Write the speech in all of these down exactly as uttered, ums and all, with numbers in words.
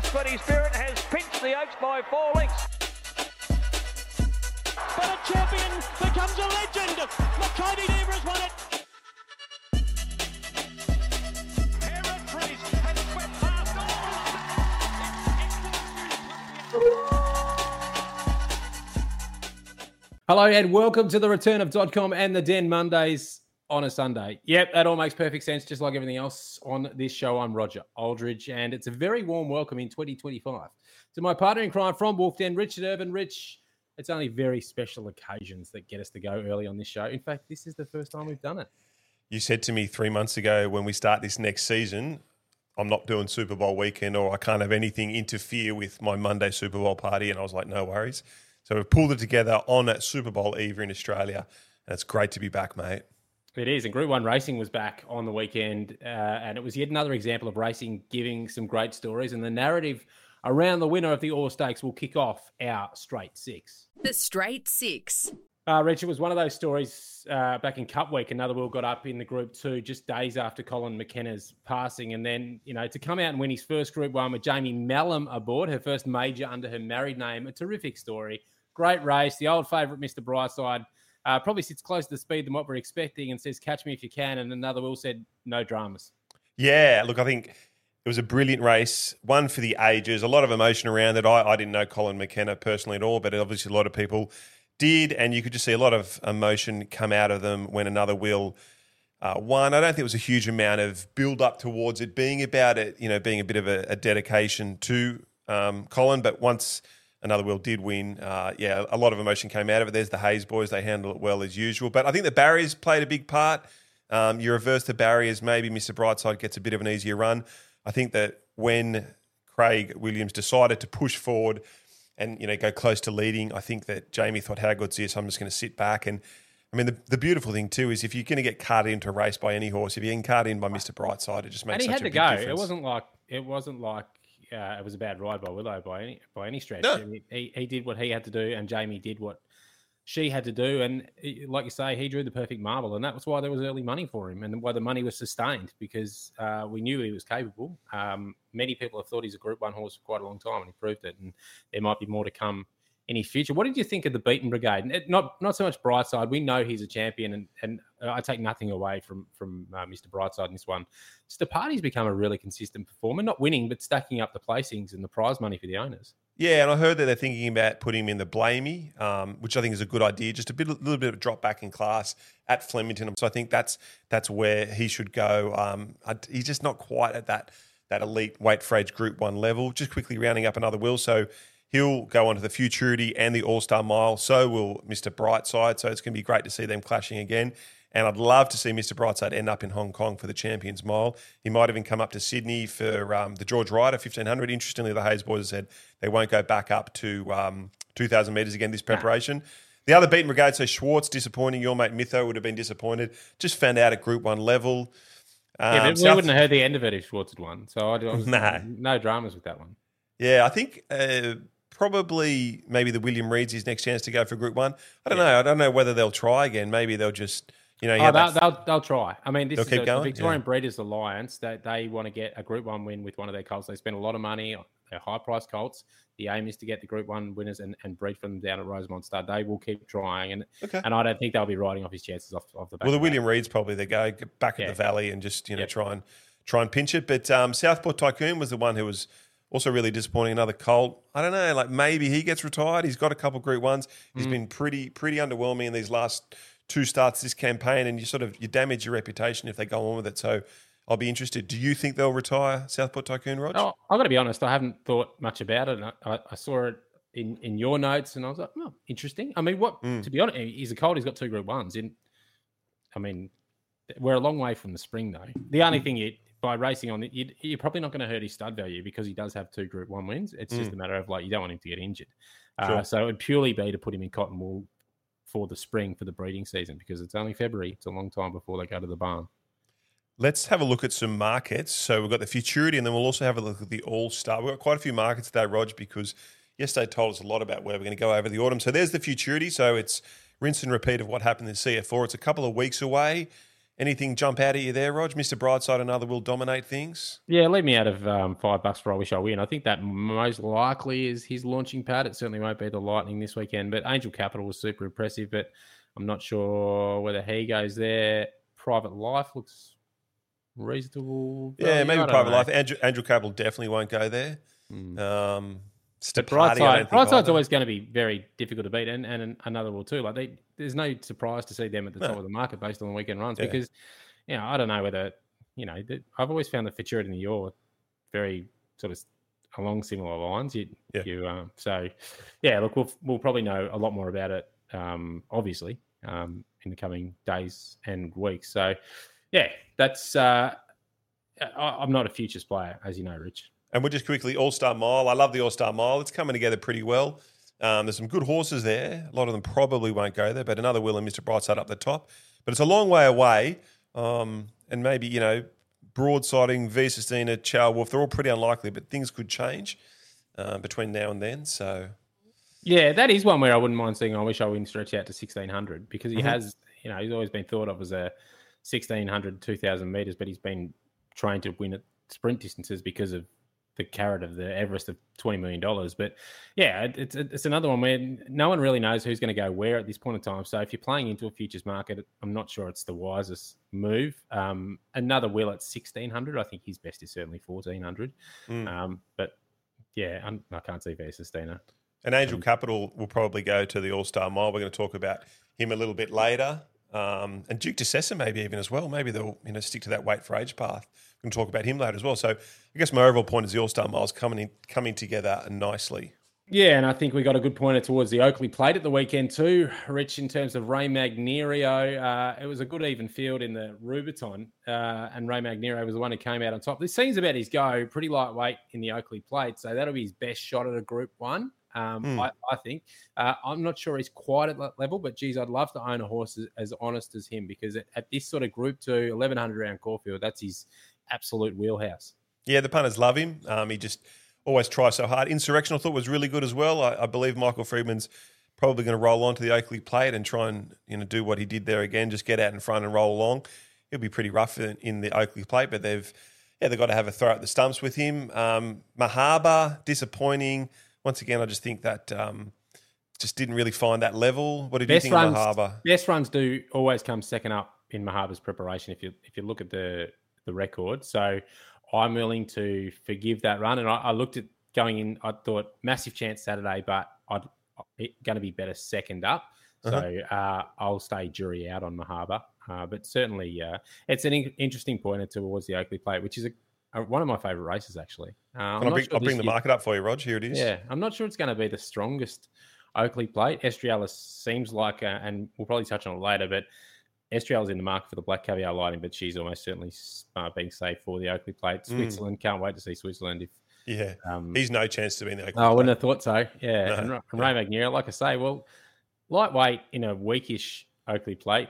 but his spirit has pinched the Oaks by four lengths. But a champion becomes a legend. Makybe Diva has won it. Herod Priest has swept past all. Hello and welcome to the return of .com and the Den Mondays on a Sunday. Yep, that all makes perfect sense, just like everything else on this show. I'm Roger Aldridge, and it's a very warm welcome in twenty twenty-five to my partner in crime from Wolf Den, Richard Irvin. Rich, it's only very special occasions that get us to go early on this show. In fact, this is the first time we've done it. You said to me three months ago when we start this next season, I'm not doing Super Bowl weekend or I can't have anything interfere with my Monday Super Bowl party. And I was like, no worries. So we've pulled it together on that Super Bowl Eve in Australia. And it's great to be back, mate. It is. And Group one Racing was back on the weekend. Uh, and it was yet another example of racing giving some great stories. And the narrative around the winner of the All Stakes will kick off our Straight Six. The Straight Six. Uh, Rich, it was one of those stories uh, back in Cup Week. Another wheel got up in the Group two just days after Colin McKenna's passing. And then, you know, to come out and win his first Group one with Jamie Mallam aboard, her first major under her married name, a terrific story. Great race. The old favourite, Mister Brightside, uh, probably sits closer to speed than what we're expecting and says, catch me if you can. And another wheel said, no dramas. Yeah, look, I think it was a brilliant race, one for the ages, a lot of emotion around it. I, I didn't know Colin McKenna personally at all, but obviously a lot of people did, and you could just see a lot of emotion come out of them when another wheel uh, won. I don't think it was a huge amount of build up towards it being about it, you know, being a bit of a, a dedication to um, Colin, but once another wheel did win, uh, yeah, a lot of emotion came out of it. There's the Hayes boys, they handle it well as usual, but I think the barriers played a big part. Um, you reverse the barriers, maybe Mister Brightside gets a bit of an easier run. I think that when Craig Williams decided to push forward and, you know, go close to leading, I think that Jamie thought, how good's this? I'm just going to sit back. And, I mean, the, the beautiful thing, too, is if you're going to get carted into a race by any horse, if you're getting carted in by Mister Brightside, it just makes such a big difference. And he had to go. It wasn't like it wasn't like uh, it was a bad ride by Willow by any by any stretch. No. I mean, he, he did what he had to do, and Jamie did what she had to do. And he, like you say, he drew the perfect marble, and that was why there was early money for him and why the money was sustained, because uh, we knew he was capable. Um, many people have thought he's a Group one horse for quite a long time, and he proved it, and there might be more to come in his future. What did you think of the Beaten Brigade? It, not not so much Brightside. We know he's a champion, and, and I take nothing away from, from uh, Mister Brightside in this one. Stepardi's become a really consistent performer, not winning, but stacking up the placings and the prize money for the owners. Yeah, and I heard that they're thinking about putting him in the Blamey, um, which I think is a good idea. Just a bit, a little bit of a drop back in class at Flemington. So I think that's that's where he should go. Um, I, he's just not quite at that that elite weight for age Group One level. Just quickly rounding up another wheel, so he'll go on to the Futurity and the All Star Mile. So will Mister Brightside. So it's going to be great to see them clashing again. And I'd love to see Mister Brightside end up in Hong Kong for the Champions Mile. He might even come up to Sydney for um, the George Ryder fifteen hundred. Interestingly, the Hayes boys said they won't go back up to um, two thousand metres again this preparation. Nah. The other Beaten Brigade, so Schwartz, disappointing. Your mate Mytho would have been disappointed. Just found out at Group one level. Um, yeah, but we South... wouldn't have heard the end of it if Schwartz had won. So I, I was, no. no dramas with that one. Yeah, I think... Uh, Probably maybe the William Reed's his next chance to go for Group One. I don't yeah. know. I don't know whether they'll try again. Maybe they'll just, you know, oh, they'll, they'll they'll try. I mean, this they'll is keep a, going? the Victorian yeah. Breeders Alliance. That they, they want to get a Group One win with one of their colts. They spend a lot of money on their high priced colts. The aim is to get the Group One winners and, and breed from them down at Rosemont Stud. They will keep trying, and okay. and I don't think they'll be riding off his chances off, off the back. Well, the of William that. Reed's probably the go back yeah. at the Valley and just you know yeah. try and try and pinch it. But um, Southport Tycoon was the one who was also really disappointing. Another colt. I don't know. Like maybe he gets retired. He's got a couple Group Ones. He's mm. been pretty pretty underwhelming in these last two starts this campaign, and you sort of you damage your reputation if they go on with it. So I'll be interested. Do you think they'll retire Southport Tycoon, Rog? Oh, I've got to be honest. I haven't thought much about it. I, I saw it in, in your notes, and I was like, oh, interesting. I mean, what? Mm. To be honest, he's a colt. He's got two Group Ones. In, I mean, we're a long way from the spring, though. The only thing you by racing on it, you, you're probably not going to hurt his stud value because he does have two Group One wins. It's mm. just a matter of like you don't want him to get injured. Sure. Uh, so it would purely be to put him in cotton wool for the spring for the breeding season because it's only February. It's a long time before they go to the barn. Let's have a look at some markets. So we've got the Futurity, and then we'll also have a look at the All-Star. We've got quite a few markets today, Rog, because yesterday told us a lot about where we're going to go over the autumn. So there's the Futurity. So it's rinse and repeat of what happened in C F four. It's a couple of weeks away. Anything jump out at you there, Rog? Mister Brightside, another will dominate things. Yeah, leave me out of um, five bucks for I Wish I Win. I think that most likely is his launching pad. It certainly won't be the Lightning this weekend, but Angel Capital was super impressive, but I'm not sure whether he goes there. Private Life looks reasonable. Yeah, value. maybe I don't Private know. Life. Andrew, Andrew Capital definitely won't go there. Hmm. Um, But Stapati, I don't Brightside, think Brightside's either. always going to be very difficult to beat, and, and another will too. Like they, there's no surprise to see them at the No. top of the market based on the weekend runs Yeah. because, you know, I don't know whether, you know, the, I've always found the Futurity and the Yaw very sort of along similar lines. You, Yeah. you, um, so yeah, look, we'll we'll probably know a lot more about it, um, obviously, um, in the coming days and weeks. So yeah, that's. Uh, I, I'm not a futures player, as you know, Rich. And we'll just quickly, All-Star Mile. I love the All-Star Mile. It's coming together pretty well. Um, there's some good horses there. A lot of them probably won't go there, but another Will and Mister Brightside up the top. But it's a long way away. Um, and maybe, you know, Broadsiding, V. Sistina, Chow Wolf, they're all pretty unlikely, but things could change uh, between now and then. So, Yeah, that is one where I wouldn't mind seeing I Wish I Win stretch out to sixteen hundred because he Mhm. has, you know, he's always been thought of as a sixteen hundred, two thousand metres, but he's been trained to win at sprint distances because of the carrot of the Everest of twenty million dollars. But yeah, it- it's it's another one where no one really knows who's going to go where at this point in time. So if you're playing into a futures market, I'm not sure it's the wisest move. Um, another Will at sixteen hundred, I think his best is certainly fourteen hundred. mm. Um, but yeah, I'm, I can't see V. Sistina. And Angel Capital will probably go to the All-Star Mile. We're going to talk about him a little bit later. Um, and Duke de Sessa maybe even as well. Maybe they'll you know stick to that weight for age path. We can talk about him later as well. So I guess my overall point is the All-Star Mile's coming in, coming together nicely. Yeah, and I think we got a good pointer towards the Oakley Plate at the weekend too, Rich, in terms of Ray Magnerio. Uh, it was a good even field in the Rubiton, uh, and Ray Magnerio was the one who came out on top. This seems about his go, pretty lightweight in the Oakley Plate, so that'll be his best shot at a Group one, um, Mm. I, I think. Uh, I'm not sure he's quite at that level, but geez, I'd love to own a horse as, as honest as him because at, at this sort of Group two, eleven hundred round Caulfield, that's his absolute wheelhouse. Yeah, the punters love him. Um, he just always tries so hard. Insurrection, I thought, was really good as well. I, I believe Michael Friedman's probably going to roll onto the Oakley Plate and try and you know do what he did there again, just get out in front and roll along. He'll be pretty rough in, in the Oakley Plate, but they've yeah they've got to have a throw at the stumps with him. Um, Mahaba, disappointing. Once again, I just think that um, just didn't really find that level. What did Best you think runs, of Mahaba? best runs do always come second up in Mahaba's preparation if you if you look at the the record. So I'm willing to forgive that run. And I, I looked at going in, I thought massive chance Saturday, but I'd going to be better second up. So Uh-huh. uh, I'll stay jury out on Mahaba. Uh, but certainly uh, it's an in- interesting pointer towards the Oakley Plate, which is a, a, one of my favourite races, actually. Uh, I'm And I'll not bring, sure I'll this bring the year- market up for you, Rog. Here it is. yeah, I'm not sure it's going to be the strongest Oakley Plate. Estrialis seems like, a, and we'll probably touch on it later, but Estrialis in the market for the Black Caviar Lighting, but she's almost certainly uh, being safe for the Oakley Plate. Mm. Switzerland, can't wait to see Switzerland. If Yeah. um, He's no chance to be in the Oakley oh, I wouldn't Plate. have thought so. Yeah, No, and, Ra- and Ray Magnerio, like I say, well, lightweight in a weakish Oakley Plate,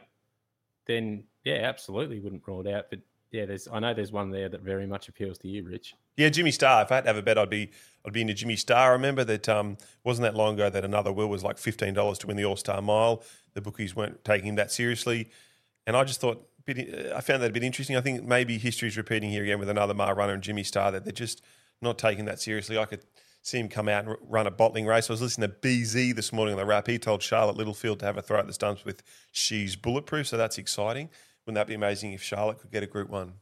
then yeah, absolutely wouldn't rule it out. But yeah, there's I know there's one there that very much appeals to you, Rich. Yeah, Jimmy Star. If I had to have a bet, I'd be I'd be into Jimmy Star. I remember that um, wasn't that long ago that another will was like fifteen dollars to win the All Star Mile. The bookies weren't taking that seriously, and I just thought bit, I found that a bit interesting. I think maybe history's repeating here again with another Mar runner and Jimmy Star that they're just not taking that seriously. I could see him come out and run a bottling race. I was listening to B Z this morning on the wrap. He told Charlotte Littlefield to have a throw at the stumps with She's Bulletproof, so that's exciting. Wouldn't that be amazing if Charlotte could get a Group One?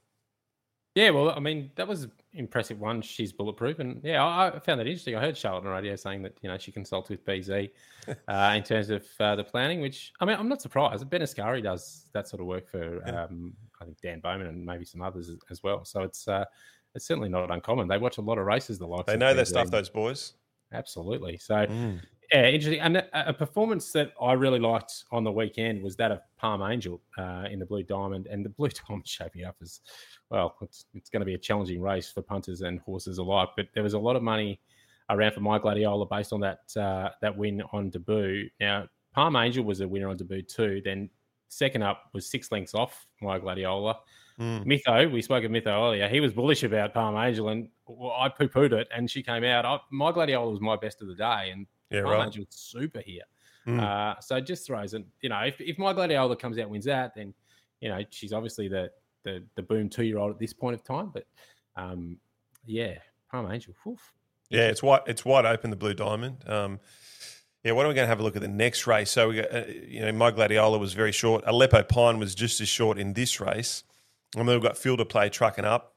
Yeah, well, I mean, that was an impressive one. She's bulletproof. And yeah, I, I found that interesting. I heard Charlotte on the radio saying that, you know, she consults with B Z uh, in terms of uh, the planning, which, I mean, I'm not surprised. Ben Ascari does that sort of work for, Yeah. um, I think, Dan Bowman and maybe some others as, as well. So it's uh, it's certainly not uncommon. They watch a lot of races, the likes They of know their B Z. stuff, those boys. Absolutely. So, yeah, interesting. And a, a performance that I really liked on the weekend was that of Palm Angel uh, in the Blue Diamond. And the Blue Diamond shaping up as, well, it's, it's going to be a challenging race for punters and horses alike. But there was a lot of money around for My Gladiola based on that uh, that win on debut. Now, Palm Angel was a winner on debut too. Then second up was six lengths off My Gladiola. Mm. Mytho, we spoke of Mytho earlier. He was bullish about Palm Angel, and well, I poo-pooed it, and she came out. I, My Gladiola was my best of the day, and Yeah, Palm right. Angel's super here. Mm. Uh, so it just throws in, you know, if, if My Gladiola comes out and wins that, then you know, she's obviously the the the boom two year old at this point of time. But um, yeah, Palm Angel. Oof. Yeah, it's wide. It's wide open. The Blue Diamond. Um, yeah, why don't we go and have a look at the next race? So we got, uh, you know, My Gladiola was very short. Aleppo Pine was just as short in this race. And then we've got Fielder Play trucking up,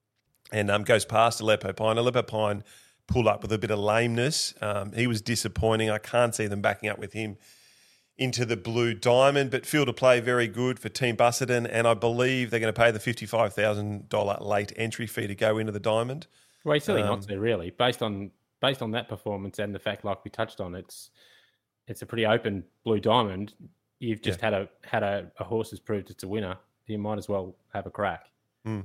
and um, goes past Aleppo Pine. Aleppo Pine pulled up with a bit of lameness. Um, he was disappointing. I can't see them backing up with him into the Blue Diamond, but Fielder Play very good for Team Busselton, and I believe they're going to pay the fifty-five thousand dollars late entry fee to go into the Diamond. Well, he's silly Um, not to, really, based on based on that performance and the fact, like we touched on, it's it's a pretty open Blue Diamond. You've just Yeah. had a had a, a horse has proved it's a winner. You might as well have a crack. Mm.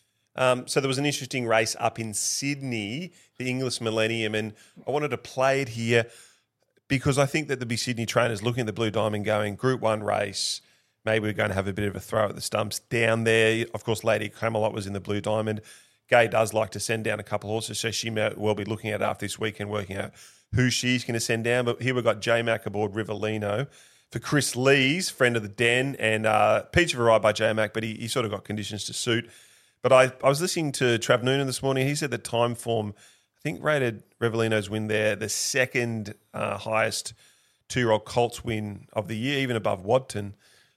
Um, so there was an interesting race up in Sydney, the Inglis Millennium, and I wanted to play it here because I think that there'll be Sydney trainers looking at the Blue Diamond going, Group One race, maybe we're going to have a bit of a throw at the stumps down there. Of course, Lady Camelot was in the Blue Diamond. Gay does like to send down a couple of horses, so she may well be looking at after this weekend, working out who she's going to send down. But here we've got J-Mac aboard Rivellino for Chris Lees, friend of the Den, and uh, Peach of a ride by J-Mac, but he, he sort of got conditions to suit. But I, I was listening to Trav Noonan this morning. He said the time form, I think, rated Revellino's win there the second uh, highest two-year-old Colts win of the year, even above Wadton.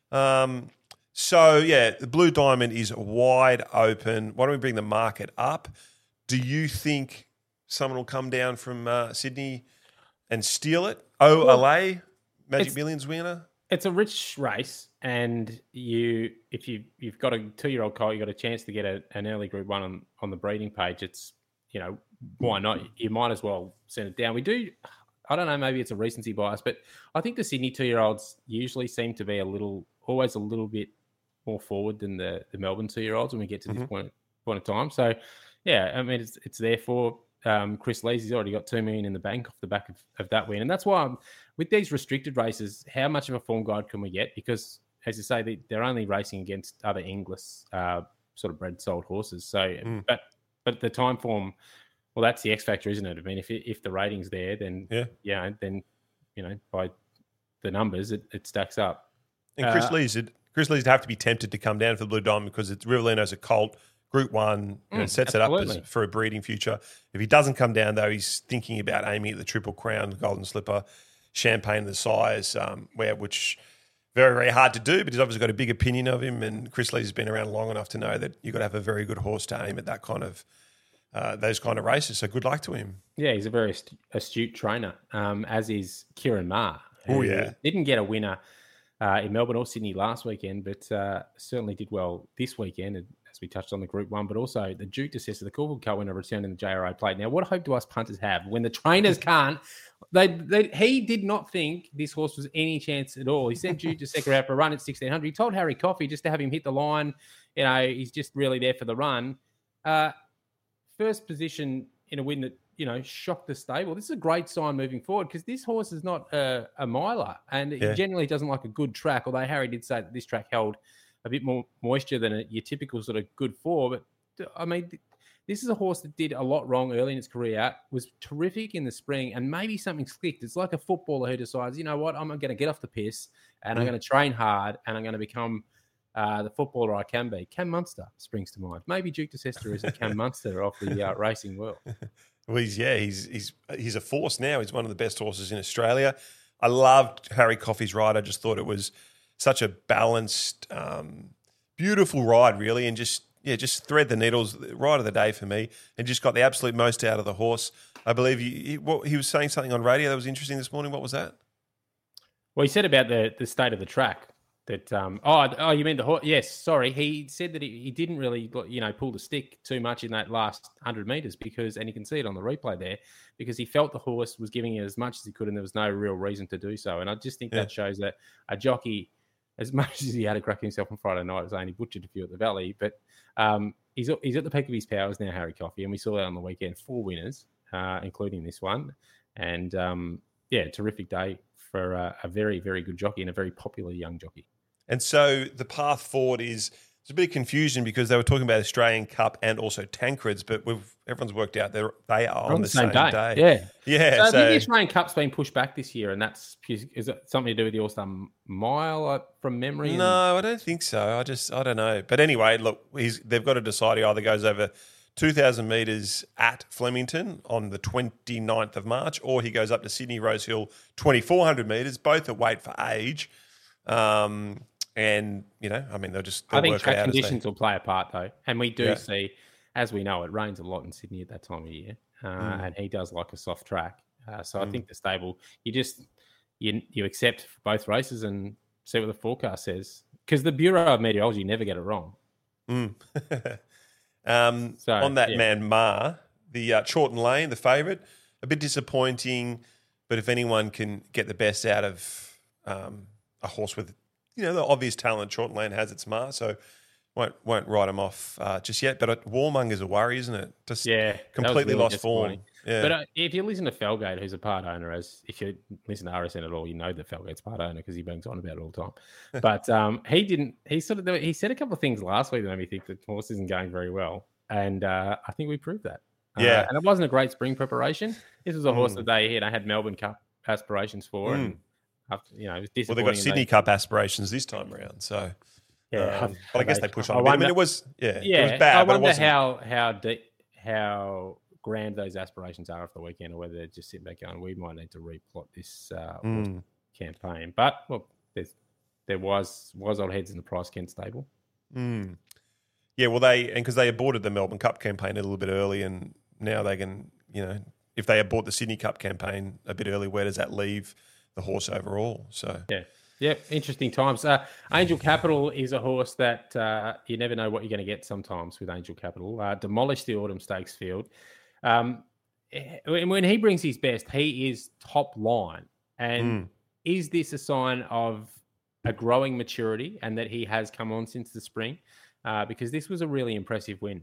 Um, so, yeah, the Blue Diamond is wide open. Why don't we bring the market up? Do you think someone will come down from uh, Sydney and steal it? Oh, Well, L A, Magic it's- Millions winner? It's a rich race, and you if you you've got a two year old colt, you got a chance to get a, an early Group One on, on the breeding page. It's you know why not? You might as well send it down. We do. I don't know. Maybe it's a recency bias, but I think the Sydney two year olds usually seem to be a little, always a little bit more forward than the, the Melbourne two year olds when we get to this Mhm. point point of time. So yeah, I mean it's it's there for um, Chris Lees. He's already got two million in the bank off the back of, of that win, and that's why I'm, with these restricted races, how much of a form guide can we get? Because as you say, they, they're only racing against other English uh, sort of bred sold horses. So, Mm. but but the time form, well, that's the X factor, isn't it? I mean, if it, if the rating's there, then Yeah. yeah, then you know by the numbers, it, it stacks up. And Chris Uh, Lees, Chris Lees would have to be tempted to come down for the Blue Diamond because it's Rivellino's a colt, Group One, you know, Mm, sets it up as, absolutely. for a breeding future. If he doesn't come down, though, he's thinking about aiming at the Triple Crown, the Golden Slipper, Champagne the Sires, um, where which very, very hard to do, but he's obviously got a big opinion of him. And Chris Lees has been around long enough to know that you've got to have a very good horse to aim at that kind of uh, those kind of races. So good luck to him. Yeah, he's a very ast- astute trainer, um, as is Kieran Ma. Oh, who yeah. Didn't get a winner uh, in Melbourne or Sydney last weekend, but uh, certainly did well this weekend, as we touched on the Group One, but also the Duke DeSesta, the Caulfield Cup winner, returned in the J R A plate. Now, what hope do us punters have when the trainers can't? They, they He did not think this horse was any chance at all. He sent Duke DeSesta out for a run at sixteen hundred. He told Harry Coffey just to have him hit the line. You know, he's just really there for the run. Uh, first position in a win that, you know, shocked the stable. This is a great sign moving forward because this horse is not a, a miler and Yeah. he generally doesn't like a good track, although Harry did say that this track held a bit more moisture than a, your typical sort of good four. But, I mean, th- this is a horse that did a lot wrong early in its career, was terrific in the spring, and maybe something's clicked. It's like a footballer who decides, you know what, I'm going to get off the piss and I'm Mm. going to train hard and I'm going to become uh, the footballer I can be. Cam Munster springs to mind. Maybe Duke DeSesta is a Cam Munster of the uh, racing world. Well, he's yeah, he's he's he's a force now. He's one of the best horses in Australia. I loved Harry Coffey's ride. I just thought it was such a balanced, um, beautiful ride, really, and just yeah, just thread the needles. Ride of the day for me, and just got the absolute most out of the horse. I believe he, he, what, he was saying something on radio that was interesting this morning. What was that? Well, he said about the, the state of the track that, um, oh, oh, you mean the horse? Yes, sorry. He said that he, he didn't really, you know, pull the stick too much in that last one hundred metres because, and you can see it on the replay there, because he felt the horse was giving it as much as he could and there was no real reason to do so. And I just think Yeah. that shows that a jockey, as much as he had a crack himself on Friday night, was only butchered a few at the Valley, but um, he's, he's at the peak of his powers now, Harry Coffey, and we saw that on the weekend, four winners, uh, including this one. And, um, yeah, terrific day for uh, a very, very good jockey and a very popular young jockey. And so the path forward is There's a bit of confusion because they were talking about Australian Cup and also Tancreds, but we've everyone's worked out they they are on, on the same, same day. day. Yeah, yeah. So, so I think the Australian Cup's been pushed back this year, and that's is it something to do with the All Star Mile uh, from memory? And... No, I don't think so. I just I don't know. But anyway, look, he's they've got to decide. He either goes over two thousand metres at Flemington on the twenty-ninth of March, or he goes up to Sydney Rosehill twenty-four hundred metres, both at weight for age. Um, and, you know, I mean, they'll just they'll I think work track it out conditions will play a part, though. And we do Yeah. see, as we know, it rains a lot in Sydney at that time of year. Uh, Mm. And he does like a soft track. Uh, so Mm. I think the stable, you just, you, you accept both races and see what the forecast says. Because the Bureau of Meteorology never get it wrong. Mm. um, So, on that yeah. man, Ma, the uh, Chorlton Lane, the favourite, a bit disappointing. But if anyone can get the best out of um, a horse with, you know, the obvious talent, Chorlton Lane has its Ma, so won't won't write him off uh, just yet. But uh, Warmonger's a worry, isn't it? Just Yeah. that was completely really lost form. disappointing. Yeah. But uh, if you listen to Felgate, who's a part owner, as if you listen to R S N at all, you know that Felgate's part owner because he bangs on about it all the time. But um, he didn't. He sort of he said a couple of things last week that made me think that the horse isn't going very well, and uh, I think we proved that. Yeah. uh, and it wasn't a great spring preparation. This was a horse Mm. that they had, had Melbourne Cup aspirations for, and after, you know, it was well, disappointing. they've got and Sydney they- Cup aspirations this time around. So, Yeah, um, but I guess they push on a bit. I wonder- mean, it was yeah, Yeah, it was bad, I but it wonder wasn't. how how deep, how grand those aspirations are after the weekend, or whether they're just sitting back going, we might need to replot this uh, Mm. campaign. But well, there's there was was old heads in the Price Kent stable. Mm. Yeah, well, they and because they aborted the Melbourne Cup campaign a little bit early, and now they can, you know, if they abort the Sydney Cup campaign a bit early, where does that leave the horse overall? So Yeah. Yeah, interesting times. Uh, Angel Capital is a horse that uh, you never know what you're going to get sometimes with Angel Capital. Uh, demolished the Autumn Stakes field. Um, when when he brings his best, he is top line. And Mm. is this a sign of a growing maturity and that he has come on since the spring? Uh, because this was a really impressive win.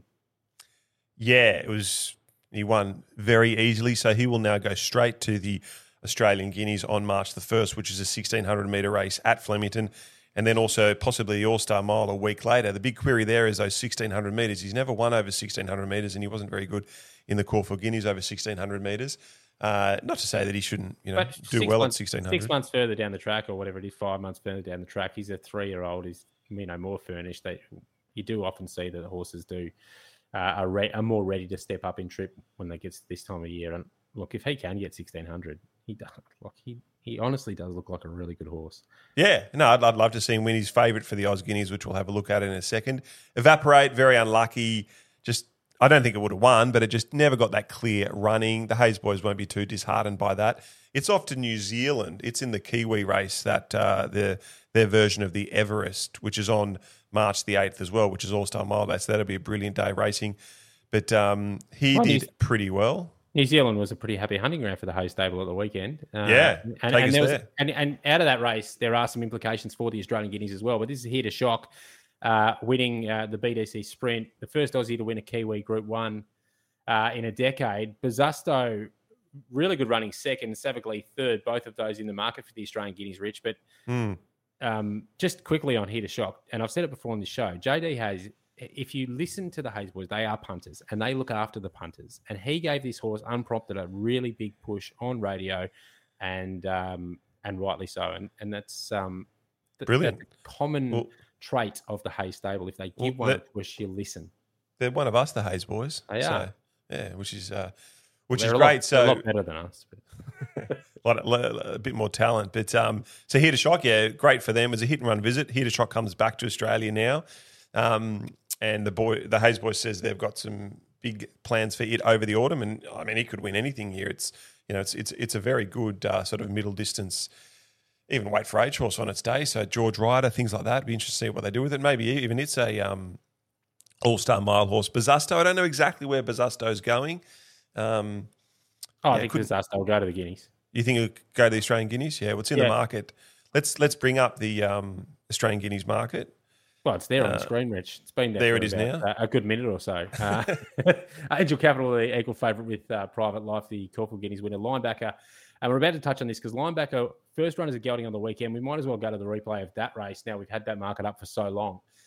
yeah, it was. He won very easily, so he will now go straight to the Australian Guineas on March the first, which is a sixteen hundred metre race at Flemington, and then also possibly the All-Star Mile a week later. The big query there is those sixteen hundred metres. He's never won over sixteen hundred metres, and he wasn't very good in the Caulfield Guineas over sixteen hundred metres. Uh, not to say that he shouldn't, you know, But do six well months, at sixteen hundred. Six months further down the track, or whatever it is, five months further down the track, he's a three-year-old. He's, you know, more furnished. They, you do often see that the horses do uh, are, re- are more ready to step up in trip when they get to this time of year. And look, if he can get sixteen hundred, he does. Like he, he honestly does look like a really good horse. Yeah, no, I'd, I'd love to see him win. His favourite for the Oz Guineas, which we'll have a look at in a second. Evaporate, very unlucky. Just, I don't think it would have won, but it just never got that clear running. The Hayes boys won't be too disheartened by that. It's off to New Zealand. It's in the Kiwi race, that uh, their their version of the Everest, which is on March the eighth as well, which is All-Star Mile. That's that'll be a brilliant day racing. But um, he Well, did he's- pretty well. New Zealand was a pretty happy hunting ground for the Hayes stable at the weekend. Uh, Yeah, and, take and, us there was, there. and and out of that race, there are some implications for the Australian Guineas as well. But this is here to shock, uh, winning uh, the B D C Sprint, the first Aussie to win a Kiwi Group One uh, in a decade. Bazusto, really good running second, Savagli third, both of those in the market for the Australian Guineas, Rich. But Mm. um, just quickly on here to shock, and I've said it before on the show, J D Hayes, if you listen to the Hayes boys, they are punters and they look after the punters. And he gave this horse unprompted a really big push on radio, and um, and rightly so. And and that's um, th- Brilliant. that's a common Well- trait of the Hayes stable. If they give Well, one that- a push, you listen. They're one of us, the Hayes boys. They so, are. yeah, which is uh, which They're is a lot- great. they're a So lot better than us. But a, lot, lot- a bit more talent. But um, so Here to Shock, yeah, great for them. It was a hit and run visit. Here to Shock comes back to Australia now, um, and the boy, the Hayes boys, says they've got some big plans for it over the autumn. And I mean, he could win anything here. It's you know, it's it's it's a very good uh, sort of middle distance. Even weight for age horse on its day. So George Ryder, things like that. It'd be interesting to see what they do with it. Maybe even it's a um, all-star mile horse. Bazusto, I don't know exactly where Bazusto's going. Um, oh, I Yeah, think could- Bazusto will go to the Guineas. you think it'll go to the Australian Guineas? Yeah, what's in Yeah. the market? Let's let's bring up the um, Australian Guineas market. Well, it's there on Uh, the screen, Rich. It's been there. there for it is about, now. uh, a good minute or so. Uh, Angel Capital, the equal favourite with uh, Private Life, the Caulfield Guineas winner, linebacker. And we're about to touch on this because linebacker, first runners are gelding on the weekend. We might as well go to the replay of that race now. We've had that market up for so long.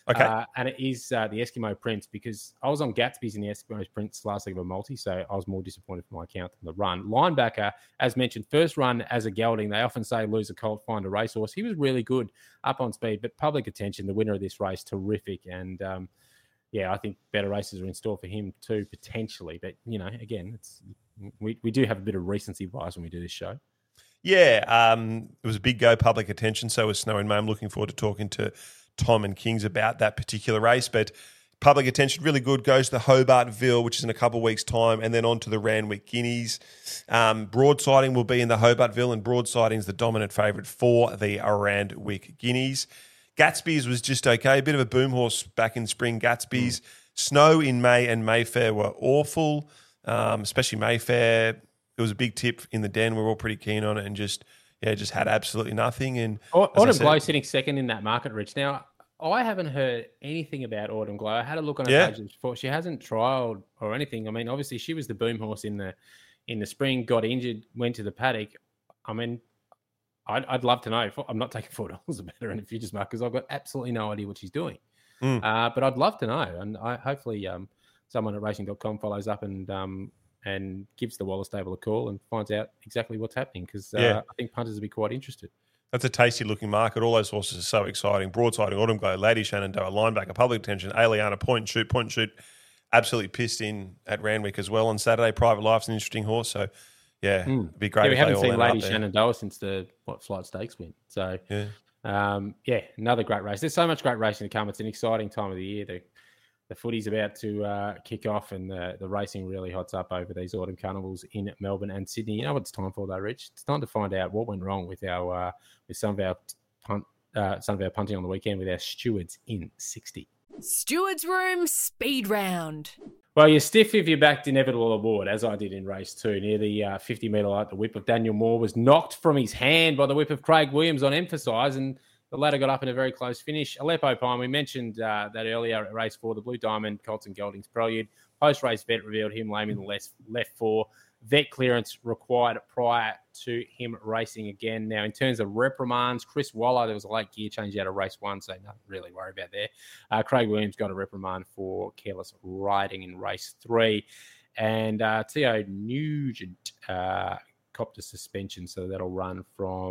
Okay. Uh, and it is uh, the Eskimo Prince, because I was on Gatsby's in the Eskimo Prince last leg of a multi, so I was more disappointed for my account than the run. Linebacker, as mentioned, first run as a gelding. They often say lose a colt, find a racehorse. He was really good up on speed, but public attention, the winner of this race, terrific. And um, yeah, I think better races are in store for him too, potentially. But, you know, again, it's we, we do have a bit of recency bias when we do this show. Yeah, um, it was a big go, public attention. So was Snow and May. I'm looking forward to talking to Tom and Kings about that particular race. But public attention, really good. Goes to the Hobartville, which is in a couple of weeks' time, and then on to the Randwick Guineas. Um, broadsiding will be in the Hobartville, and broadsiding is the dominant favourite for the Randwick Guineas. Gatsby's was just okay. A bit of a boom horse back in spring, Gatsby's. Mm. Snow in May and Mayfair were awful, um, especially Mayfair. It was a big tip in the den. We were all pretty keen on it, and just yeah, just had absolutely nothing. And Autumn Glow sitting second in that market, Rich. Now, I haven't heard anything about Autumn Glow. I had a look on her yeah. pages before. She hasn't trialled or anything. I mean, obviously, she was the boom horse in the in the spring, got injured, went to the paddock. I mean, I'd, I'd love to know. I'm not taking four dollars a better in the futures market because I've got absolutely no idea what she's doing. Mm. Uh, but I'd love to know. And I, hopefully um, someone at racing dot com follows up and um, and gives the Waller stable a call and finds out exactly what's happening, because uh, yeah. I think punters will be quite interested. That's a tasty-looking market. All those horses are so exciting. Broadsiding, Autumn Glow, Lady Shenandoah, Linebacker, Public Attention, Aliana, Point and Shoot. Point and Shoot absolutely pissed in at Randwick as well on Saturday. Private Life's an interesting horse. So, yeah, mm. it'd be great yeah, we if haven't they all seen Lady up Shenandoah since the, what, Flight Stakes win. So, yeah. Um, yeah, another great race. There's so much great racing to come. It's an exciting time of the year. The, the footy's about to uh, kick off, and the, the racing really hots up over these autumn carnivals in Melbourne and Sydney. You know what it's time for, though, Rich? It's time to find out what went wrong with our uh, with some of our punt, uh, some of our punting on the weekend with our stewards in sixty. Stewards Room Speed Round. Well, you're stiff if you backed Inevitable Award, as I did in race two. Near the uh, fifty metre light, the whip of Daniel Moore was knocked from his hand by the whip of Craig Williams on Emphasise, and the latter got up in a very close finish. Aleppo Pine, we mentioned uh, that earlier at race four, the Blue Diamond, Colts and Geldings Prelude. Post-race vet revealed him lame in the left, left four. Vet clearance required prior to him racing again. Now, in terms of reprimands, Chris Waller, there was a late gear change out of race one, so nothing really worry about there. Uh, Craig Williams got a reprimand for careless riding in race three. And uh, Theo Nugent uh, copped a suspension, so that'll run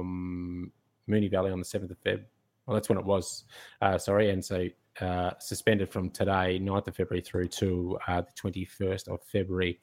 from Moonee Valley on the seventh of February. Well, that's when it was, uh, sorry. And so uh, suspended from today, ninth of February, through to uh, the twenty-first of February.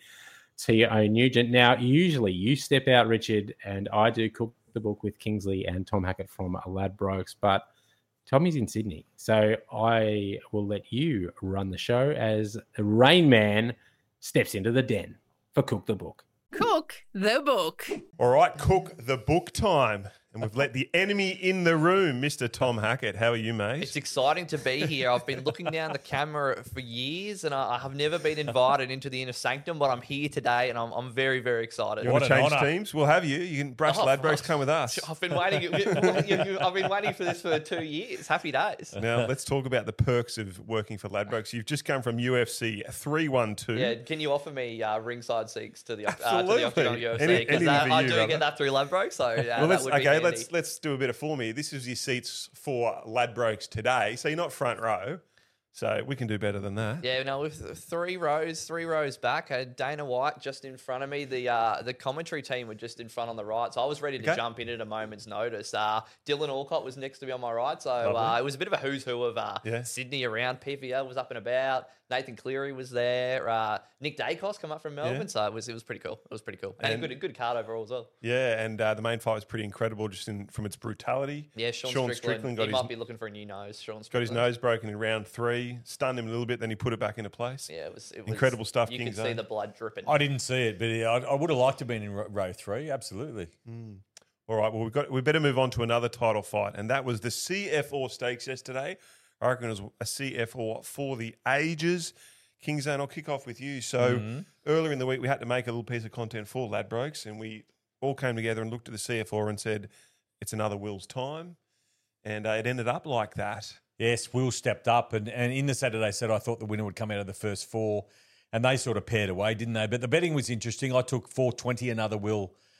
T O Nugent. Now, usually you step out, Richard, and I do cook the book with Kingsley and Tom Hackett from Ladbrokes, but Tommy's in Sydney. So I will let you run the show as the Rain Man steps into the den for Cook the Book. Cook the Book. All right, Cook the Book time. And we've let the enemy in the room, Mister Tom Hackett. How are you, mate? It's exciting to be here. I've been looking down the camera for years, and I, I have never been invited into the inner sanctum, but I'm here today, and I'm, I'm very, very excited. You want What to an change honour. teams? We'll have you. You can brush Oh, Ladbrokes, come with us. I've been waiting. I've been waiting for this for two years. Happy days. Now, let's talk about the perks of working for Ladbrokes. You've just come from U F C three one two. Yeah, can you offer me uh, ringside seats to the uh, to Absolutely. the Octagon U F C? Any- Because anything uh, for I you, do brother. get that through Ladbrokes, so yeah, Well, that let's, would be okay, handy. let's let's do a bit of for me. This is your seats for Ladbrokes today. So you're not front row. So we can do better than that. Yeah, no, with three rows, three rows back, I had Dana White just in front of me. The uh, the commentary team were just in front on the right, so I was ready to Okay. jump in at a moment's notice. Uh, Dylan Alcott was next to me on my right, so uh, Lovely. it was a bit of a who's who of uh, Yeah. Sydney around. P V L was up and about. Nathan Cleary was there. Uh, Nick Dacos come up from Melbourne, Yeah. so it was it was pretty cool. It was pretty cool, and, And- a good good card overall as well. Yeah, and uh, the main fight was pretty incredible just in from its brutality. Yeah, Sean, Strickland, got he his might be looking for a new nose. Sean got his Strickland. nose broken in round three, stunned him a little bit, then he put it back into place. Yeah, it was, it was Incredible stuff, You Kings, could see eh? the blood dripping. I didn't see it, but yeah, I, I would have liked to have been in ro- row three. Absolutely. All right, well, we've got, we better move on to another title fight, and that was the C F O Stakes yesterday. I reckon it was a C F O for the ages. Kingzone, I'll kick off with you. So Mm-hmm. earlier in the week, we had to make a little piece of content for Ladbrokes, and we all came together and looked at the C F O and said, it's another Will's time. And uh, it ended up like that. Yes, Will stepped up, and, and in the Saturday set, I thought the winner would come out of the first four, and they sort of paired away, didn't they? But the betting was interesting. I took four twenty, another Will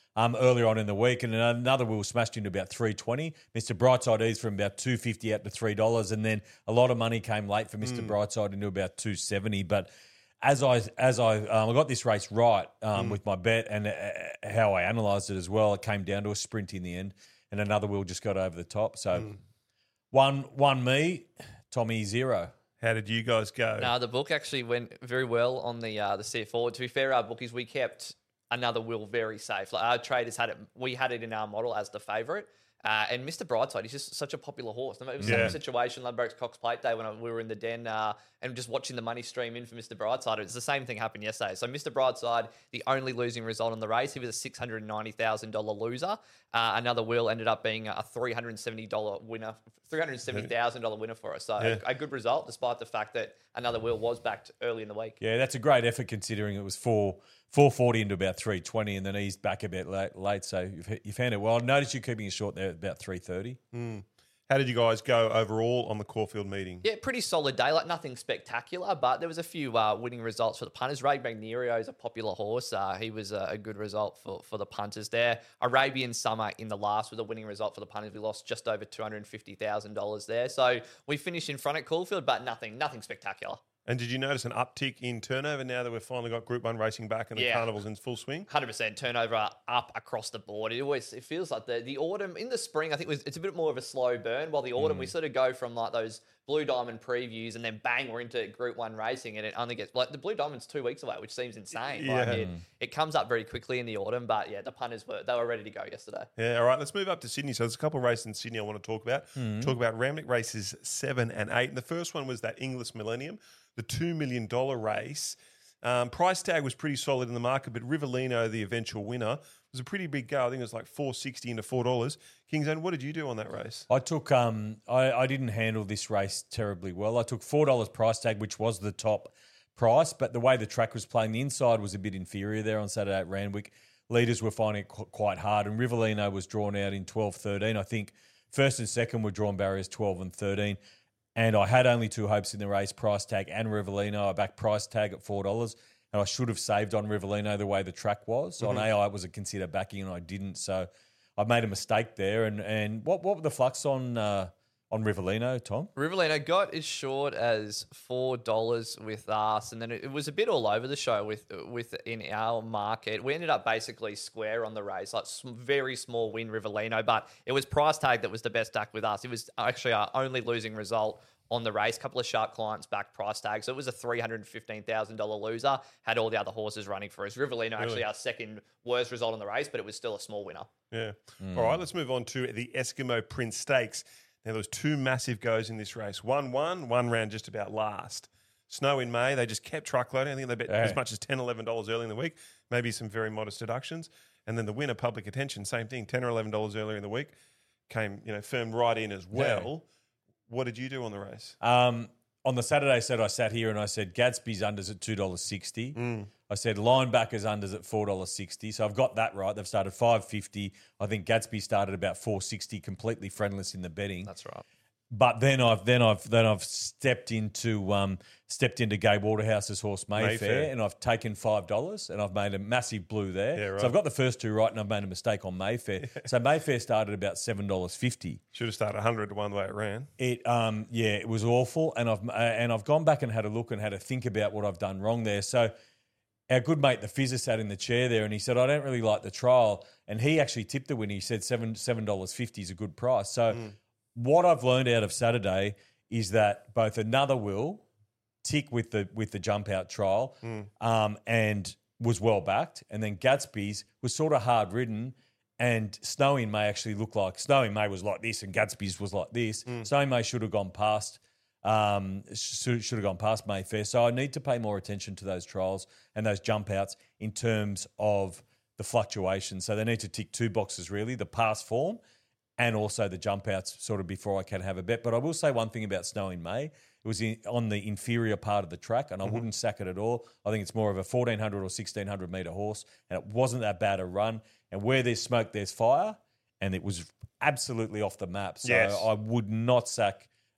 um, earlier on in the week, and another wheel smashed into about three twenty. Mister Brightside eased from about two fifty out to three dollars, and then a lot of money came late for Mister Mm. Brightside into about two seventy. But as I as I um, I got this race right um, Mm. with my bet and uh, how I analysed it as well, it came down to a sprint in the end, and another wheel just got over the top. So Mm. one one me, Tommy zero. How did you guys go? No, the book actually went very well on the uh, the set forward. To be fair, our bookies, we kept another will very safe. Like our traders had it, we had it in our model as the favourite. Uh, and Mister Brightside, he's just such a popular horse. It was the Yeah. same situation, Ladbrokes Cox Plate Day, when I, we were in the den uh, and just watching the money stream in for Mister Brightside. It's the same thing happened yesterday. So Mister Brightside, the only losing result in the race, he was a six hundred ninety thousand dollars loser. Uh, another will ended up being a three hundred seventy dollars winner, three hundred seventy thousand dollars winner for us. So Yeah. a, a good result, despite the fact that another will was backed early in the week. Yeah, that's a great effort considering it was four four forty into about three twenty, and then eased back a bit late. late so you've, you found it well. I noticed you keeping it short there at about three thirty. Mm. How did you guys go overall on the Caulfield meeting? Yeah, pretty solid day. Like nothing spectacular, but there was a few uh, winning results for the punters. Ray Magnerio is a popular horse. Uh, he was a, a good result for, for the punters there. Arabian Summer in the last was a winning result for the punters. We lost just over two hundred fifty thousand dollars there. So we finished in front at Caulfield, but nothing, nothing spectacular. And did you notice an uptick in turnover now that we've finally got Group One racing back and the Yeah. carnival's in full swing? one hundred percent turnover up across the board. It always it feels like the the autumn in the spring. I think it was, it's a bit more of a slow burn. While the autumn we sort of go from like those Blue Diamond previews and then bang we're into Group One racing, and it only gets like the Blue Diamond's two weeks away, which seems insane. Like, Yeah. it, it comes up very quickly in the autumn, but yeah, the punters were they were ready to go yesterday. Yeah, all right, let's move up to Sydney. So there's a couple of races in Sydney I want to talk about. Mm. Talk about Ramnick races seven and eight. And the first one was that Inglis Millennium, the two million dollars race. Um, price tag was pretty solid in the market, but Rivellino, the eventual winner, was a pretty big go. I think it was like four sixty into four dollars. Kingzone, what did you do on that race? I took um I, I didn't handle this race terribly well. I took four dollars price tag, which was the top price, but the way the track was playing, the inside was a bit inferior there on Saturday at Randwick. Leaders were finding it qu- quite hard, and Rivellino was drawn out in twelve thirteen. I think first and second were drawn barriers twelve and thirteen. And I had only two hopes in the race, price tag and Rivellino. I backed price tag at four dollars, and I should have saved on Rivellino the way the track was. So Mhm. on A I, it was a consider backing, and I didn't. So I made a mistake there. And and what what were the flux on uh, on Rivellino, Tom? Rivellino got as short as four dollars with us, and then it, it was a bit all over the show with with in our market. We ended up basically square on the race, like some very small win Rivellino, but it was price tag that was the best stack with us. It was actually our only losing result on the race. A couple of sharp clients back price tag, so it was a three hundred fifteen thousand dollars loser. Had all the other horses running for us. Rivellino actually Really? our second worst result on the race, but it was still a small winner. Yeah. Mm. All right, let's move on to the Eskimo Prince Stakes. Now, there was two massive goes in this race. One won, one ran just about last. Snow in May, they just kept truckloading. I think they bet Yeah. as much as ten dollars, eleven dollars early in the week, maybe some very modest deductions. And then the winner, Public Attention, same thing, ten dollars or eleven dollars earlier in the week, came, you know, firmed right in as well. What did you do on the race? Um, on the Saturday set, I sat here and I said Gatsby's unders at two dollars sixty. Mm. I said linebackers unders at four dollars sixty. So I've got that right. They've started five fifty. I think Gatsby started about four sixty, completely friendless in the betting. That's right. But then I've then I've then I've stepped into um, stepped into Gabe Waterhouse's horse Mayfair, Mayfair. and I've taken five dollars and I've made a massive blue there. Yeah, right. So I've got the first two right, and I've made a mistake on Mayfair. So Mayfair started about seven dollars fifty. Should have started one hundred to one the way it ran. It um yeah, it was awful, and I've uh, and I've gone back and had a look and had a think about what I've done wrong there. So our good mate, the Fizzer, sat in the chair there, and he said, "I don't really like the trial," and he actually tipped the win. He said seven seven dollars fifty is a good price. So what I've learned out of Saturday is that both another will tick with the with the jump out trial, um, and was well backed, and then Gatsby's was sort of hard ridden. And Snowy May actually looked like Snowy May was like this, and Gatsby's was like this. Snowy May should have gone past, um, should, should have gone past Mayfair. So I need to pay more attention to those trials and those jump outs in terms of the fluctuation. So they need to tick two boxes really: the past form and also the jump outs, sort of before I can have a bet. But I will say one thing about Snowy May: it was in, on the inferior part of the track, and I wouldn't sack it at all. I think it's more of a fourteen hundred or sixteen hundred metre horse, and it wasn't that bad a run. And where there's smoke, there's fire, and it was absolutely off the map. So Yes. I would not sack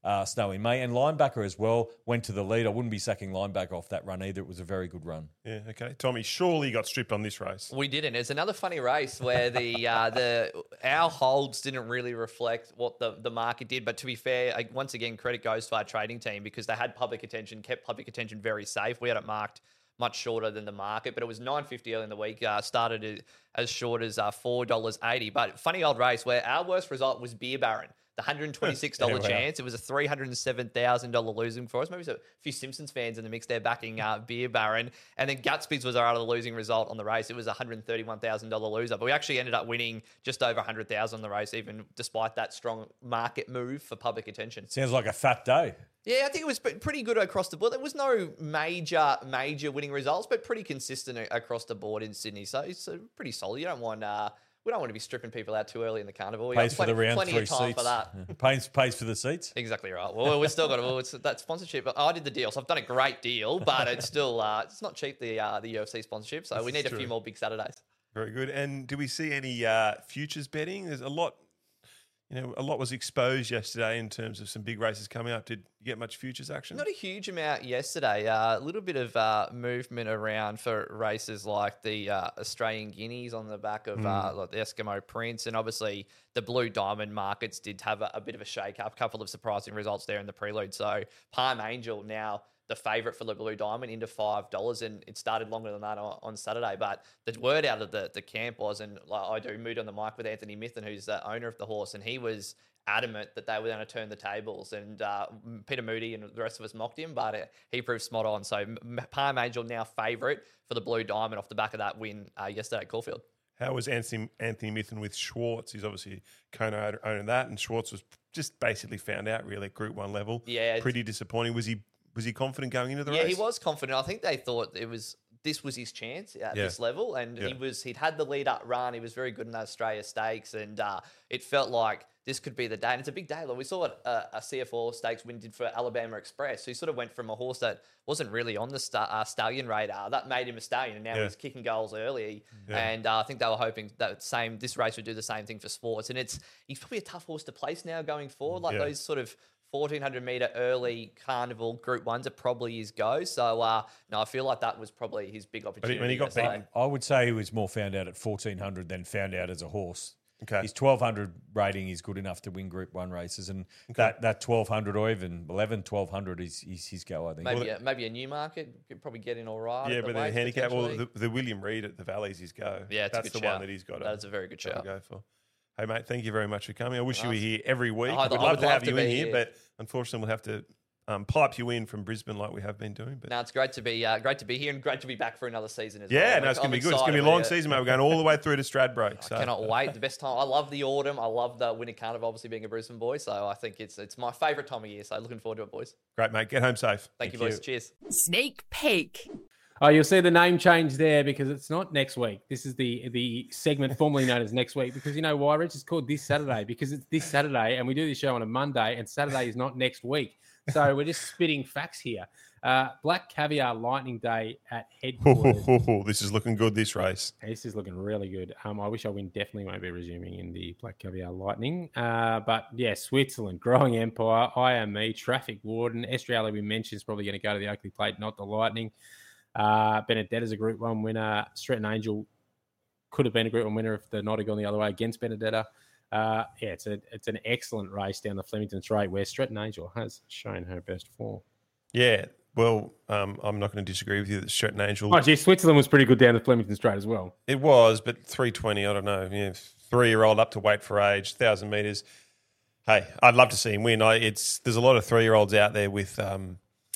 uh, Snowy May. And linebacker as well went to the lead. I wouldn't be sacking linebacker off that run either. It was a very good run. Yeah, okay. Tommy, surely you got stripped on this race. We didn't. It's another funny race where the uh, the our holds didn't really reflect what the, the market did. But to be fair, I, once again, credit goes to our trading team because they had public attention, kept public attention very safe. We had it marked much shorter than the market, but it was nine fifty early in the week. Uh, started as short as uh, four dollars eighty. But funny old race where our worst result was Beer Baron. The one hundred twenty-six dollars Yeah, wow. chance. It was a three hundred seven thousand dollars losing for us. Maybe there's a few Simpsons fans in the mix there backing uh, Beer Baron. And then Gutsby's was our other losing result on the race. It was a one hundred thirty-one thousand dollars loser. But we actually ended up winning just over one hundred thousand dollars on the race, even despite that strong market move for public attention. Sounds like a fat day. Yeah, I think it was pre- pretty good across the board. There was no major, major winning results, but pretty consistent a- across the board in Sydney. So it's uh, pretty solid. You don't want... Uh, We don't want to be stripping people out too early in the carnival. We Pays got for plenty, the round plenty three of time seats. for that. Yeah. Pays, pays for the seats. Exactly right. Well, we've still got well, it's that sponsorship. I did the deal, so I've done a great deal, but it's still uh, it's not cheap the uh, the U F C sponsorship. So This we is need a true. few more big Saturdays. Very good. And do we see any uh, futures betting? There's a lot, you know, a lot was exposed yesterday in terms of some big races coming up. Did you get much futures action? Not a huge amount yesterday. Uh, a little bit of uh, movement around for races like the uh, Australian Guineas on the back of uh, like the Eskimo Prince. And obviously the Blue Diamond markets did have a, a bit of a shake-up, a couple of surprising results there in the prelude. So Palm Angel now the favourite for the Blue Diamond into five dollars, and it started longer than that on, on Saturday. But the word out of the, the camp was, and like I do mood on the mic with Anthony Mithen, who's the owner of the horse, and he was adamant that they were going to turn the tables. And uh, Peter Moody and the rest of us mocked him, but it, he proved spot on. So M- Palm Angel now favourite for the Blue Diamond off the back of that win uh, yesterday at Caulfield. How was Anthony, Anthony Mithen with Schwartz? He's obviously co-owner of that, and Schwartz was just basically found out really at Group One level. Yeah, pretty disappointing. Was he was he confident going into the yeah, race? he was confident. I think they thought it was this was his chance at Yeah. this level, and Yeah. he was he'd had the lead up run. He was very good in those Australia Stakes, and uh, it felt like this could be the day. And it's a big day. Like we saw what a, a C F four Stakes win did for Alabama Express. So he sort of went from a horse that wasn't really on the sta- uh, stallion radar. That made him a stallion, and now Yeah. he's kicking goals early. Yeah. And uh, I think they were hoping that same this race would do the same thing for Sports. And it's he's probably a tough horse to place now going forward. Like Yeah. those sort of fourteen hundred meter early carnival group ones are probably his go. So uh, no, I feel like that was probably his big opportunity. when he got yesterday. beaten- I would say he was more found out at fourteen hundred than found out as a horse. Okay. His twelve hundred rating is good enough to win Group One races, and that, that twelve hundred or even eleven, twelve hundred is, is his go, I think. Maybe a, maybe a new market could probably get in all right. Yeah, at the but the weights, handicap, well, potentially. the, the William Reid at the Valleys, his go. Yeah, it's a that's good the one shout. that he's got. to- That is a very good got to shout. go for. Hey, mate, thank you very much for coming. I wish you were Nice. here every week. I'd- We'd I love would to love have to you in be here, here. but unfortunately, we'll have to um, pipe you in from Brisbane like we have been doing. But No, it's great to be uh, great to be here and great to be back for another season as yeah, well. no, it's I'm going to be good. It's going to be a excited, long yeah. season, mate. We're going all the way through to Stradbroke. So. I cannot wait. The best time. I love the autumn. I love the winter carnival, obviously being a Brisbane boy. So I think it's it's my favourite time of year. So looking forward to it, boys. Great, mate. Get home safe. Thank, you, boys. Cheers. Sneak peek. Oh, you'll see the name change there because it's not next week. This is the the segment formerly known as next week because you know why, Rich? It's called This Saturday because it's this Saturday and we do this show on a Monday and Saturday is not next week. So we're just spitting facts here. Uh, Black Caviar Lightning Day at headquarters. This is looking good, this race. This is looking really good. Um, I wish I win definitely won't be resuming in the Black Caviar Lightning. Uh, but yeah, Switzerland, Growing Empire, I Am Me, Traffic Warden, Estriella we mentioned is probably going to go to the Oakley Plate, not the Lightning. Uh, Benedetta's a Group One winner. Stretton Angel could have been a Group One winner if the night had gone the other way against Benedetta. Uh, yeah, it's a it's an excellent race down the Flemington Straight where Stretton Angel has shown her best form. Yeah, well, um, I'm not going to disagree with you that Stretton Angel. Oh, gee, Switzerland was pretty good down the Flemington Straight as well. It was, but three twenty, I don't know. Yeah, three-year-old up to weight for age, one thousand metres. Hey, I'd love to see him win. I, it's There's a lot of three-year-olds out there with um,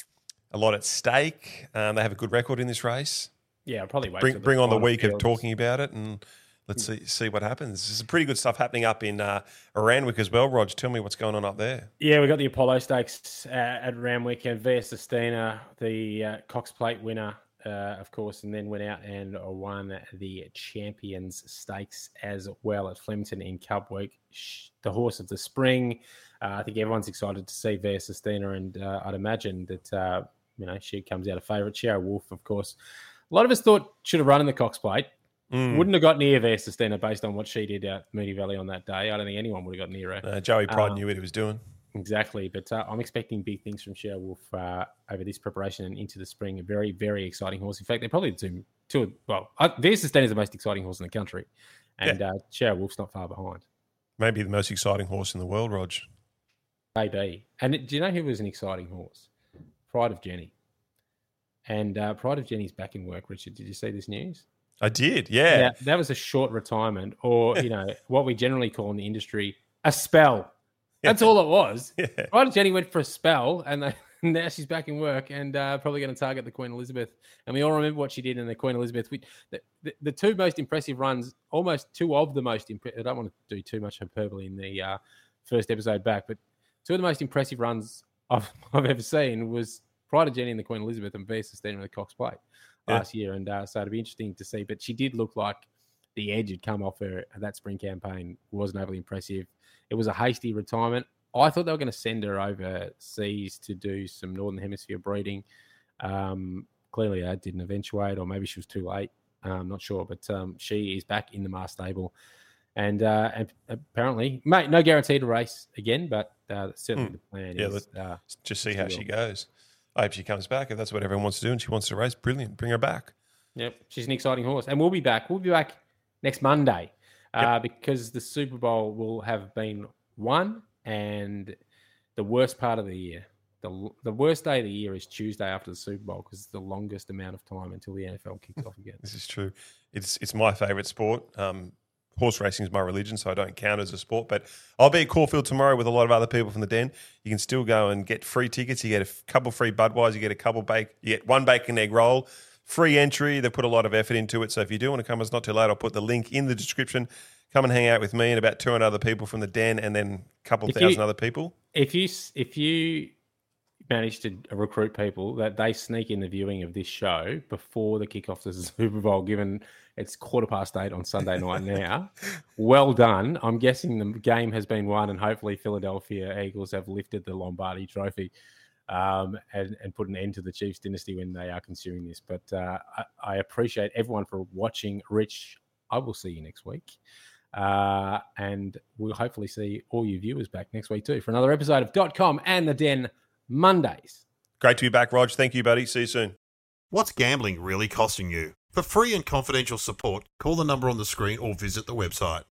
a lot at stake. Um, they have a good record in this race. Yeah, I'll probably wait. Bring, till bring on the final week of fields. talking about it and let's see see what happens. There's some pretty good stuff happening up in uh, Randwick as well, Rog. Tell me what's going on up there. Yeah, we got the Apollo Stakes uh, at Randwick and Via Sistina, the uh, Cox Plate winner, uh, of course, and then went out and won the Champions Stakes as well at Flemington in Cub Week. Sh- The horse of the spring. Uh, I think everyone's excited to see Via Sistina, and uh, I'd imagine that uh, you know she comes out a favourite. Shara Wolf, of course. A lot of us thought should have run in the Cox Plate. Mm. Wouldn't have got near Via Sistina based on what she did at Moonee Valley on that day. I don't think anyone would have got near her. Uh, Joey Pride Um, knew what he was doing. Exactly, but uh, I'm expecting big things from Shea Wolf uh, over this preparation and into the spring. A very, very exciting horse. In fact, they're probably two, two well, uh, Via Sustain is the most exciting horse in the country, and yeah. uh, Shea Wolf's not far behind. Maybe the most exciting horse in the world, Rog. Maybe. And it, do you know who was an exciting horse? Pride of Jenny. And uh, Pride of Jenny's back in work, Richard. Did you see this news? I did, yeah. yeah. That was a short retirement, or, you know, what we generally call in the industry, a spell. That's all it was. Yeah. Pride of Jenny went for a spell, and they, now she's back in work and uh, probably going to target the Queen Elizabeth. And we all remember what she did in the Queen Elizabeth. We, the, the, the two most impressive runs, almost two of the most impressive. I don't want to do too much hyperbole in the uh, first episode back, but two of the most impressive runs I've, I've ever seen was Pride of Jenny and the Queen Elizabeth and Via Sustain in the Cox Plate last yeah. year. And uh, so it'd be interesting to see. But she did look like the edge had come off her. That spring campaign wasn't overly impressive. It was a hasty retirement. I thought they were going to send her overseas to do some Northern Hemisphere breeding. Um, clearly, that didn't eventuate, or maybe she was too late. I'm um, not sure, but um, she is back in the Mars stable. And, uh, and apparently, mate, no guarantee to race again, but uh, certainly mm. the plan yeah, is... Uh, just see how she goes. I hope she comes back. If that's what everyone wants to do and she wants to race, brilliant. Bring her back. Yep, she's an exciting horse. And we'll be back. We'll be back next Monday uh, yep. because the Super Bowl will have been won. And the worst part of the year, the the worst day of the year is Tuesday after the Super Bowl because it's the longest amount of time until the N F L kicks off again. This is true. It's it's my favourite sport. Um, horse racing is my religion, so I don't count as a sport. But I'll be at Caulfield tomorrow with a lot of other people from the Den. You can still go and get free tickets. You get a couple free Budweiser. You get a couple bake. You get one bacon egg roll. Free entry. They put a lot of effort into it. So if you do want to come, it's not too late. I'll put the link in the description. Come and hang out with me and about two hundred other people from the Den, and then a couple if thousand you, other people. If you if you manage to recruit people that they sneak in the viewing of this show before the kickoff to the Super Bowl, given it's quarter past eight on Sunday night now, well done. I'm guessing the game has been won, and hopefully Philadelphia Eagles have lifted the Lombardi Trophy um, and, and put an end to the Chiefs dynasty when they are consuming this. But uh, I, I appreciate everyone for watching. Rich, I will see you next week. Uh, and we'll hopefully see all you viewers back next week too for another episode of Dot Com and the Den Mondays. Great to be back, Rog. Thank you, buddy. See you soon. What's gambling really costing you? For free and confidential support, call the number on the screen or visit the website.